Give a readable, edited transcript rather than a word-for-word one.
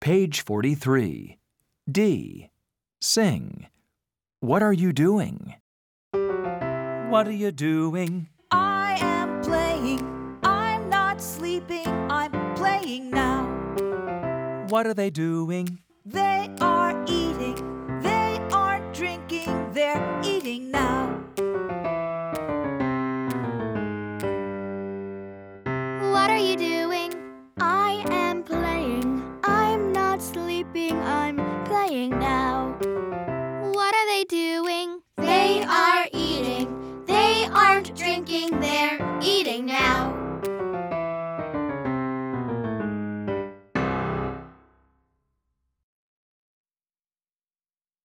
Page 43. D. Sing. What are you doing? What are you doing? I am playing. I'm not sleeping. I'm playing now. What are they doing? They are eating. They aren't drinking. They're eating now.